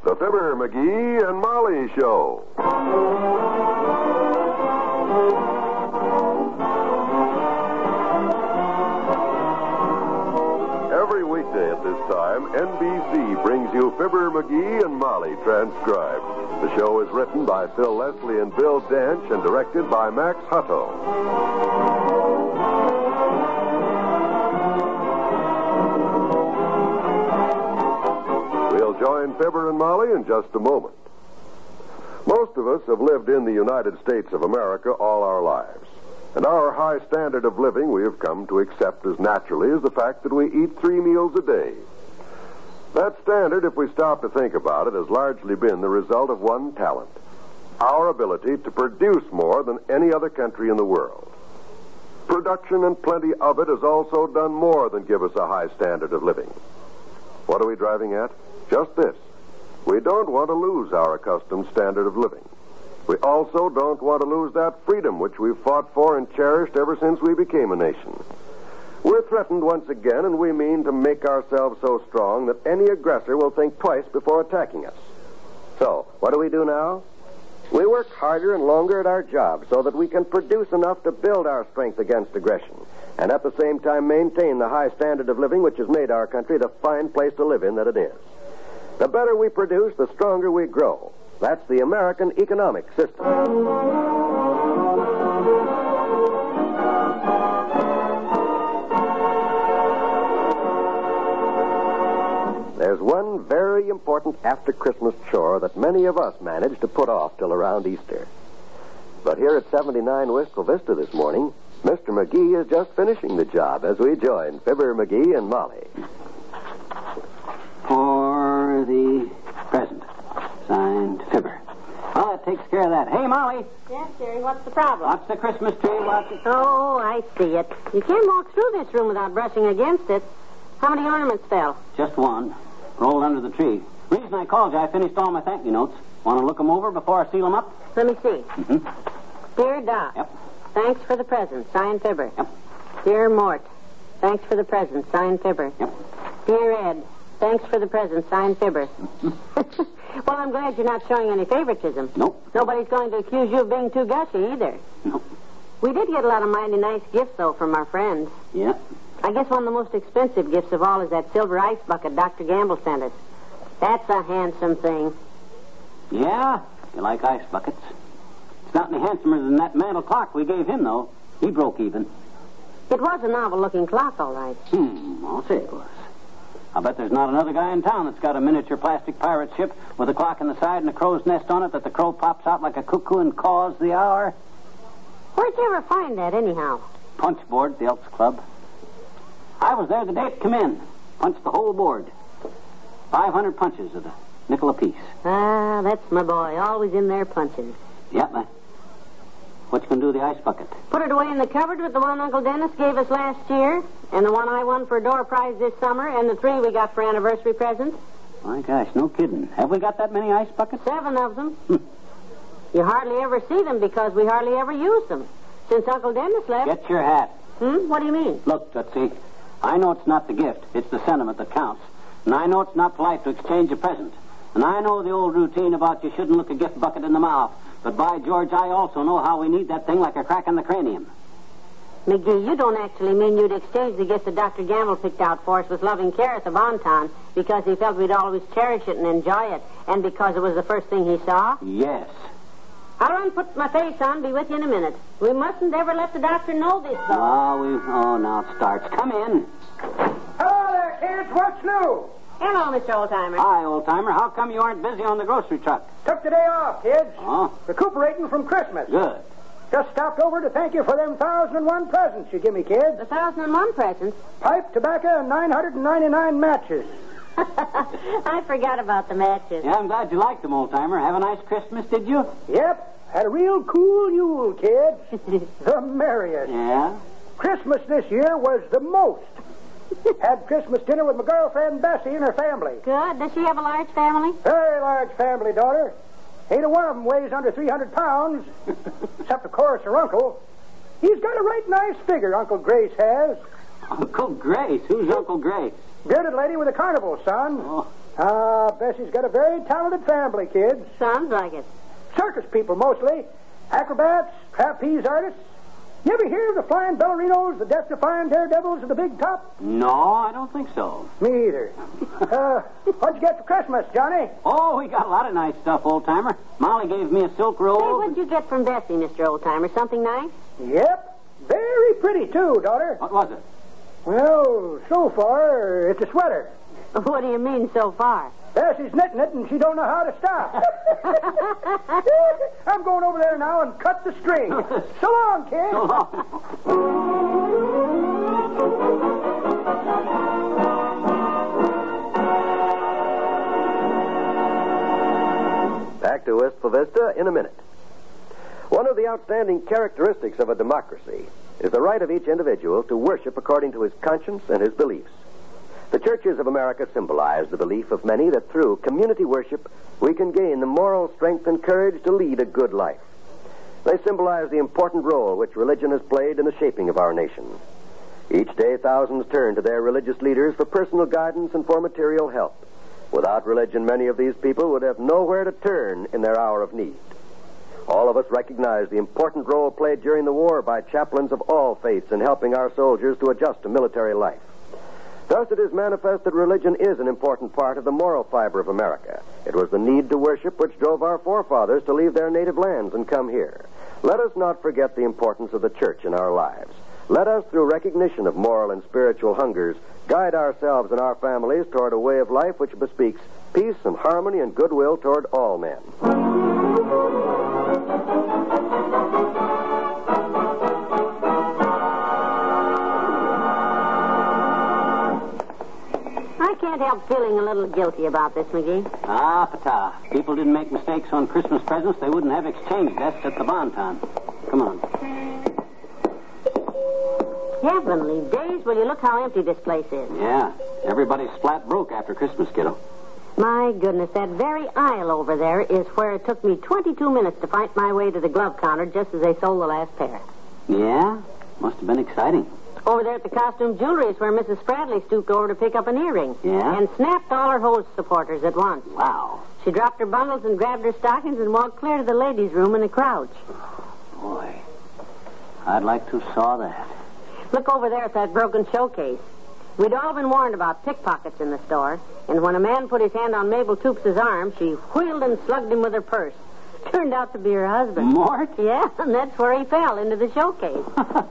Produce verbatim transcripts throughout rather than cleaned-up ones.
The Fibber, McGee, and Molly Show. Every weekday at this time, N B C brings you Fibber, McGee, and Molly transcribed. The show is written by Phil Leslie and Bill Dench and directed by Max Hutto. We'll join Fibber and Molly in just a moment. Most of us have lived in the United States of America all our lives. And our high standard of living we have come to accept as naturally as the fact that we eat three meals a day. That standard, if we stop to think about it, has largely been the result of one talent: our ability to produce more than any other country in the world. Production and plenty of it has also done more than give us a high standard of living. What are we driving at? Just this. We don't want to lose our accustomed standard of living. We also don't want to lose that freedom which we've fought for and cherished ever since we became a nation. We're threatened once again, and we mean to make ourselves so strong that any aggressor will think twice before attacking us. So, what do we do now? We work harder and longer at our jobs so that we can produce enough to build our strength against aggression, and at the same time maintain the high standard of living which has made our country the fine place to live in that it is. The better we produce, the stronger we grow. That's the American economic system. There's one very important after-Christmas chore that many of us manage to put off till around Easter. But here at seventy-nine Wistful Vista this morning, Mister McGee is just finishing the job as we join Fibber, McGee, and Molly. For the present. Signed, Fibber. Well, that takes care of that. Hey, Molly. Yes, Jerry, what's the problem? Watch the Christmas tree. Watch it. Oh, I see it. You can't walk through this room without brushing against it. How many ornaments fell? Just one. Rolled under the tree. Reason I called you, I finished all my thank you notes. Want to look them over before I seal them up? Let me see. Mm-hmm. Dear Doc. Yep. Thanks for the present. Signed, Fibber. Yep. Dear Mort. Thanks for the present. Signed, Fibber. Yep. Dear Ed. Thanks for the present. Signed, Fibber. Well, I'm glad you're not showing any favoritism. Nope. Nobody's going to accuse you of being too gushy either. Nope. We did get a lot of mighty nice gifts, though, from our friends. Yeah. I guess one of the most expensive gifts of all is that silver ice bucket Doctor Gamble sent us. That's a handsome thing. Yeah? You like ice buckets? It's not any handsomer than that mantel clock we gave him, though. He broke even. It was a novel-looking clock, all right. Hmm, I'll say it was. I bet there's not another guy in town that's got a miniature plastic pirate ship with a clock in the side and a crow's nest on it that the crow pops out like a cuckoo and caws the hour. Where'd you ever find that, anyhow? Punch board at the Elks Club. I was there the day it come in. Punched the whole board. Five hundred punches at a nickel apiece. Ah, that's my boy. Always in there punching. Yeah, man. What you gonna do with the ice bucket? Put it away in the cupboard with the one Uncle Dennis gave us last year, and the one I won for a door prize this summer, and the three we got for anniversary presents. My gosh, no kidding. Have we got that many ice buckets? Seven of them. You hardly ever see them because we hardly ever use them. Since Uncle Dennis left... Get your hat. Hmm? What do you mean? Look, Tootsie, I know it's not the gift. It's the sentiment that counts. And I know it's not polite to exchange a present. And I know the old routine about you shouldn't look a gift bucket in the mouth. But by George, I also know how we need that thing like a crack in the cranium. McGee, you don't actually mean you'd exchange the gift that Doctor Gamble picked out for us with loving care at the Bonton because he felt we'd always cherish it and enjoy it, and because it was the first thing he saw? Yes. I'll run and put my face on, be with you in a minute. We mustn't ever let the doctor know this, though. Oh, we... Oh, now it starts. Come in. Hello there, kids. What's new? Hello, Mister Oldtimer. Hi, old-timer. How come you aren't busy on the grocery truck? Took the day off, kids. Oh? Recuperating from Christmas. Good. Just stopped over to thank you for them thousand and one presents you give me, kids. The thousand and one presents? Pipe, tobacco, and nine hundred and ninety-nine matches. I forgot about the matches. Yeah, I'm glad you liked them, old-timer. Have a nice Christmas, did you? Yep. Had a real cool Yule, kids. The merriest. Yeah? Christmas this year was the most. Had Christmas dinner with my girlfriend Bessie and her family. Good. Does she have a large family? Very large family, daughter. Ain't a one of them weighs under three hundred pounds. Except, of course, her uncle. He's got a right nice figure, Uncle Grace has. Uncle Grace? Who's Uncle Grace? Bearded lady with a carnival, son. Oh. Ah, Bessie's got a very talented family, kids. Sounds like it. Circus people, mostly. Acrobats, trapeze artists. You ever hear of the flying ballerinos, the death-defying daredevils, and the big top? No, I don't think so. Me either. uh, what'd you get for Christmas, Johnny? Oh, we got a lot of nice stuff, old-timer. Molly gave me a silk robe. Hey, what'd you get from Bessie, Mister Oldtimer? Something nice? Yep. Very pretty, too, daughter. What was it? Well, so far, it's a sweater. What do you mean, so far? Bessie's knitting it, and she don't know how to stop. I'm going over there now and cut the string. So long, kid. So long. Back to Wistful Vista in a minute. One of the outstanding characteristics of a democracy is the right of each individual to worship according to his conscience and his beliefs. The churches of America symbolize the belief of many that through community worship we can gain the moral strength and courage to lead a good life. They symbolize the important role which religion has played in the shaping of our nation. Each day thousands turn to their religious leaders for personal guidance and for material help. Without religion, many of these people would have nowhere to turn in their hour of need. All of us recognize the important role played during the war by chaplains of all faiths in helping our soldiers to adjust to military life. Thus, it is manifest that religion is an important part of the moral fiber of America. It was the need to worship which drove our forefathers to leave their native lands and come here. Let us not forget the importance of the church in our lives. Let us, through recognition of moral and spiritual hungers, guide ourselves and our families toward a way of life which bespeaks peace and harmony and goodwill toward all men. I can't help feeling a little guilty about this, McGee. Ah, pata. If people didn't make mistakes on Christmas presents, they wouldn't have exchange desks at the Bonton. Come on. Heavenly days, will you look how empty this place is? Yeah. Everybody's flat broke after Christmas, kiddo. My goodness, that very aisle over there is where it took me twenty-two minutes to find my way to the glove counter just as they sold the last pair. Yeah? Must have been exciting. Over there at the costume jewelry is where Missus Spradley stooped over to pick up an earring. Yeah? And snapped all her hose supporters at once. Wow. She dropped her bundles and grabbed her stockings and walked clear to the ladies' room in a crouch. Boy, I'd like to saw that. Look over there at that broken showcase. We'd all been warned about pickpockets in the store, and when a man put his hand on Mabel Toops' arm, she wheeled and slugged him with her purse. Turned out to be her husband. Mort? Yeah, and that's where he fell, into the showcase.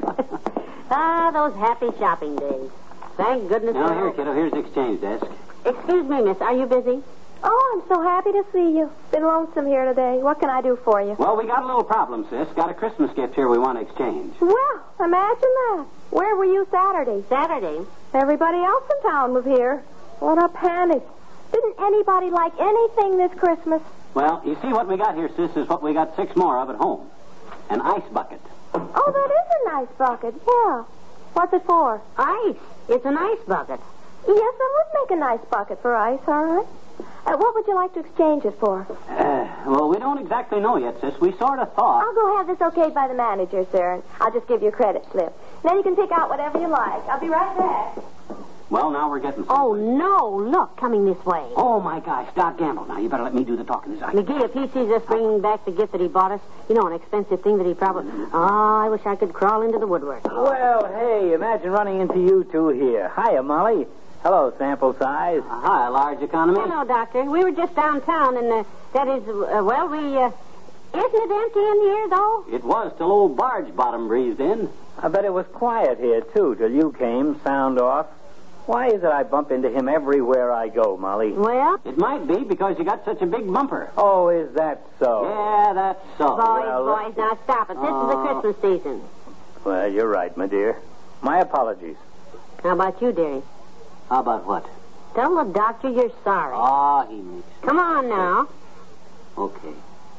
Ah, those happy shopping days. Thank goodness. Now, here, kiddo, here's the exchange desk. Excuse me, miss, are you busy? Oh, I'm so happy to see you. Been lonesome here today. What can I do for you? Well, we got a little problem, sis. Got a Christmas gift here we want to exchange. Well, imagine that. Where were you Saturday? Saturday? Everybody else in town was here. What a panic. Didn't anybody like anything this Christmas? Well, you see what we got here, sis, is what we got six more of at home. An ice bucket. Oh, that is a nice bucket. Yeah. What's it for? Ice. It's an ice bucket. Yes, I would make a nice bucket for ice, all right. Uh, what would you like to exchange it for? Uh, well, we don't exactly know yet, sis. We sort of thought. I'll go have this okayed by the manager, sir, and I'll just give you a credit slip. Then you can pick out whatever you like. I'll be right back. Well, now we're getting Oh, someplace. no. Look, coming this way. Oh, my gosh. Doc Gamble. Now, you better let me do the talking this time. McGee, if he sees us bringing back the gift that he bought us, you know, an expensive thing that he probably... Oh, I wish I could crawl into the woodwork. Well, hey, imagine running into you two here. Hiya, Molly. Hello, sample size. Uh, hi, large economy. Hello, Doctor. We were just downtown, and uh, that is, uh, well, we... Uh, isn't it empty in here, though? It was till old Barge Bottom breezed in. I bet it was quiet here, too, till you came, sound off. Why is it I bump into him everywhere I go, Molly? Well? It might be because you got such a big bumper. Oh, is that so? Yeah, that's so. Boys, well, boys, now stop it. This Oh. is the Christmas season. Well, you're right, my dear. My apologies. How about you, dearie? How about what? Tell the doctor you're sorry. Ah, he makes... Come on now. Okay.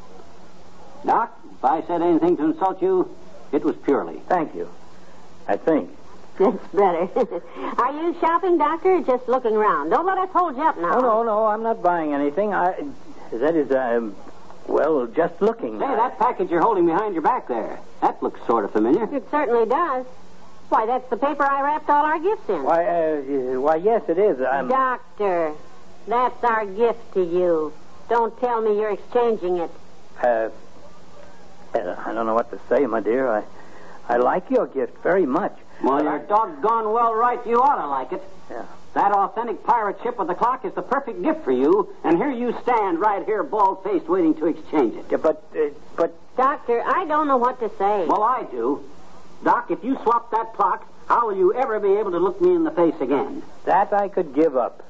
Doc, if I said anything to insult you, it was purely. Thank you. I think. That's better. Are you shopping, Doctor, or just looking around? Don't let us hold you up now. Oh, no, no, I'm not buying anything. I... That is, um... Well, just looking. Say, that package you're holding behind your back there, that looks sort of familiar. It certainly does. Why, that's the paper I wrapped all our gifts in. Why, uh, why, yes, it is. I'm... Doctor, That's our gift to you. Don't tell me you're exchanging it. Uh, uh, I don't know what to say, my dear. I, I like your gift very much. Well, you're doggone well right. You ought to like it. Yeah. That authentic pirate ship with the clock is the perfect gift for you, and here you stand right here, bald-faced, waiting to exchange it. Yeah, but, uh, but... Doctor, I don't know what to say. Well, I do. Doc, if you swap that clock, how will you ever be able to look me in the face again? That I could give up.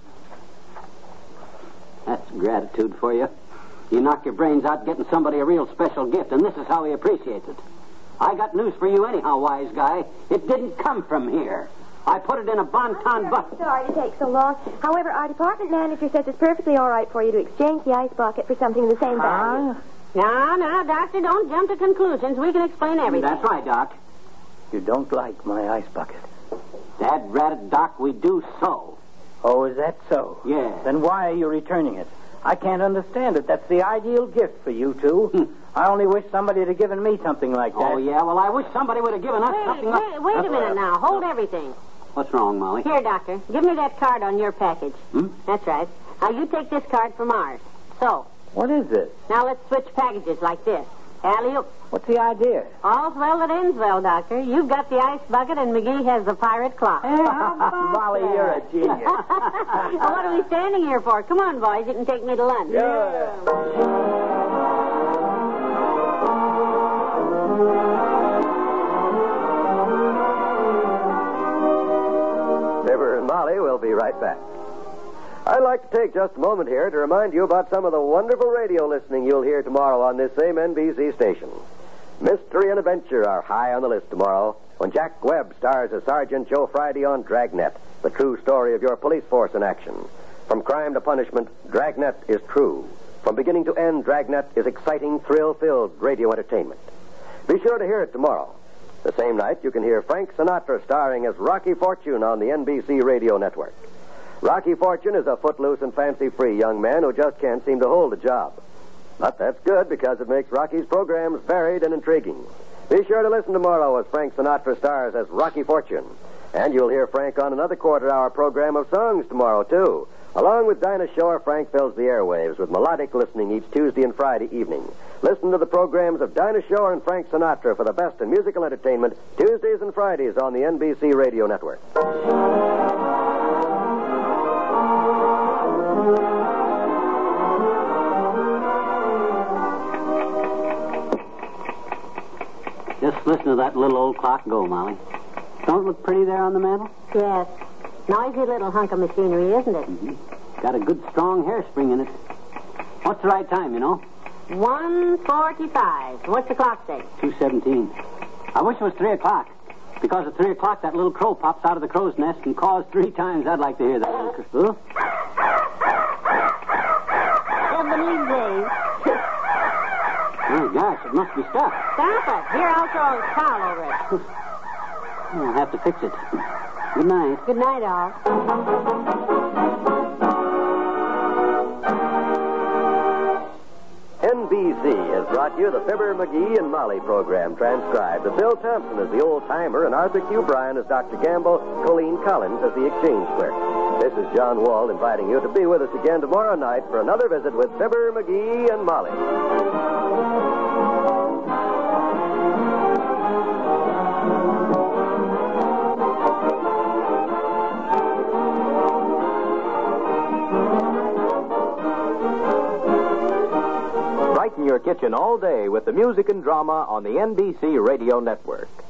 That's gratitude for you. You knock your brains out getting somebody a real special gift, and this is how he appreciates it. I got news for you anyhow, wise guy. It didn't come from here. I put it in a Bonton bucket. Sorry to take so long. However, our department manager says it's perfectly all right for you to exchange the ice bucket for something of the same value. Huh? No, no, Doctor, don't jump to conclusions. We can explain everything. That's right, Doc. You don't like my ice bucket. Dad ratted, Doc, we do so. Oh, is that so? Yeah. Then why are you returning it? I can't understand it. That's the ideal gift for you two. I only wish somebody had given me something like that. Oh, yeah? Well, I wish somebody would have given us Wait, something wait, like... wait a minute now. Hold everything. What's wrong, Molly? Here, Doctor. Give me that card on your package. Hmm? That's right. Now, you take this card from ours. So, What is this? now let's switch packages like this. Alley-oop. What's the idea? All's well that ends well, Doctor. You've got the ice bucket, and McGee has the pirate clock. Molly, you're a genius. Well, what are we standing here for? Come on, boys. You can take me to lunch. Fibber and Molly will be right back. I'd like to take just a moment here to remind you about some of the wonderful radio listening you'll hear tomorrow on this same N B C station. Mystery and adventure are high on the list tomorrow when Jack Webb stars as Sergeant Joe Friday on Dragnet, the true story of your police force in action. From crime to punishment, Dragnet is true. From beginning to end, Dragnet is exciting, thrill-filled radio entertainment. Be sure to hear it tomorrow. The same night, you can hear Frank Sinatra starring as Rocky Fortune on the N B C radio network. Rocky Fortune is a footloose and fancy-free young man who just can't seem to hold a job. But that's good because it makes Rocky's programs varied and intriguing. Be sure to listen tomorrow as Frank Sinatra stars as Rocky Fortune. And you'll hear Frank on another quarter-hour program of songs tomorrow, too. Along with Dinah Shore, Frank fills the airwaves with melodic listening each Tuesday and Friday evening. Listen to the programs of Dinah Shore and Frank Sinatra for the best in musical entertainment Tuesdays and Fridays on the N B C Radio Network. Just listen to that little old clock go, Molly. Don't it look pretty there on the mantel? Yes. Noisy little hunk of machinery, isn't it? Mm-hmm. Got a good, strong hairspring in it. What's the right time, you know? one forty-five. What's the clock say? two seventeen. I wish it was three o'clock. Because at three o'clock, that little crow pops out of the crow's nest and caws three times. I'd like to hear that little crow. Oh, gosh, it must be stuffed. Stop it. Here, I'll throw a towel over it. I'll have to fix it. Good night. Good night, all. N B C has brought you the Fibber, McGee, and Molly program transcribed with Bill Thompson as the old-timer and Arthur Q. Bryan as Doctor Gamble, Colleen Collins as the exchange clerk. This is John Wald inviting you to be with us again tomorrow night for another visit with Fibber, McGee, and Molly. Brighten your kitchen all day with the music and drama on the N B C Radio Network.